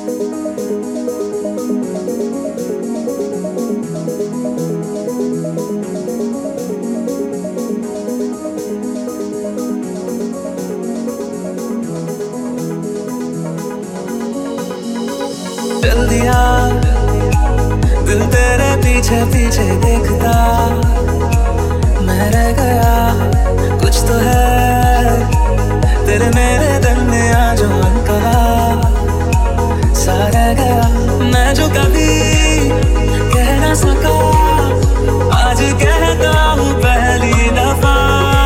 चल दिया दिल तेरे पीछे पीछे देखता, मैं रह गया कुछ तो है तेरे मेरे दरमियां जो अनकहा सा रह गया। मैं जो कभी कह ना सका आज कहता हूँ पहली दफा।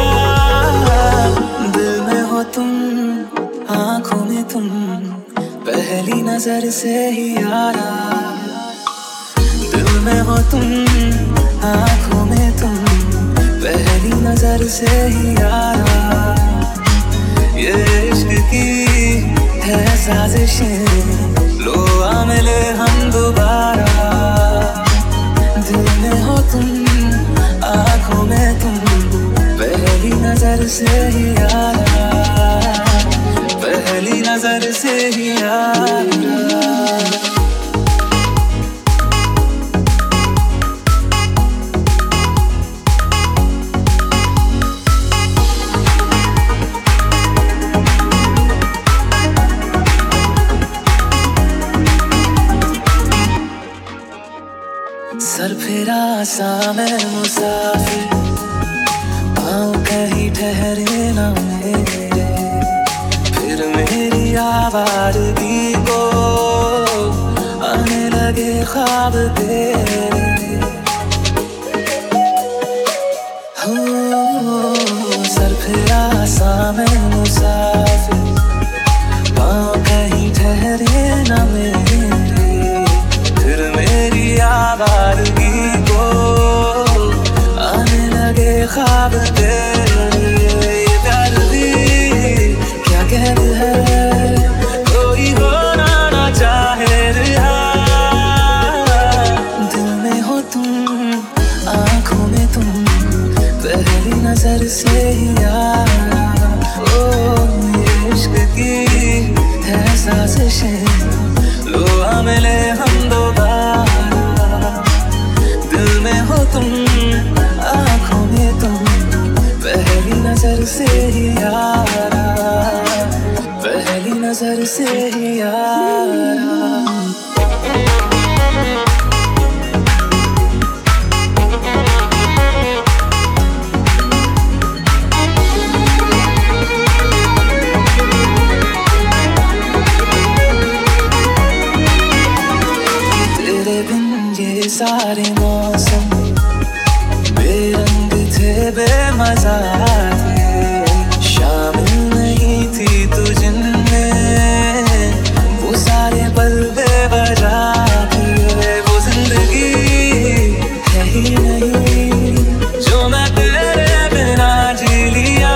दिल में हो तुम, आंखों में तुम, पहली नजर से ही यारा। दिल में हो तुम, आंखों में तुम, पहली नजर से ही यारा। ये इश्क की है साजिशें, लो आ मिले हम दोबारा। दिल में हो तुम, आंखों में तुम, पहली नजर से ही यारा, पहली नजर से ही यारा। सर फिरा सा मैं मुसाफिर, पाँव कहीं ठहरे ना मेरे, फिर मेरी आवारगी को आने लगे ख्वाब तेरे। हो सर फिरा सा मैं मुसाफिर, पाँव कहीं ठहरे ना मेरे, फिर मेरी आवारगी को आने लगे ख्वाब तेरे। ये प्यार भी क्या कहते हैं, कोई होना ना चाहे रिहा। दिल में हो तुम, आंखों में तुम, पहली नजर से ही यारा। ओ ये इश्क की है साजिशें, लो आ मिले हम दोबारा। दिल में हो तुम, आंखों में तुम, पहली नजर से ही यारा, पहली नजर से ही यारा। सारे मौसम बेरंग थे, बेमजा थे, शामिल नहीं थी तू जिनमें, वो सारे पल बेवजह थे। वो जिंदगी है ही नहीं जो मैं तेरे बिना जी लिया।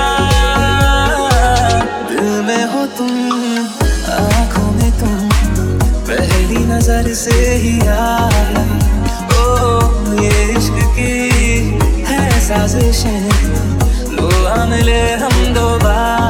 दिल में हो तुम, आंखों में तुम, पहली नजर से ही यारा। ये इश्क की है साजिशें, लो आ मिले हम दोबारा।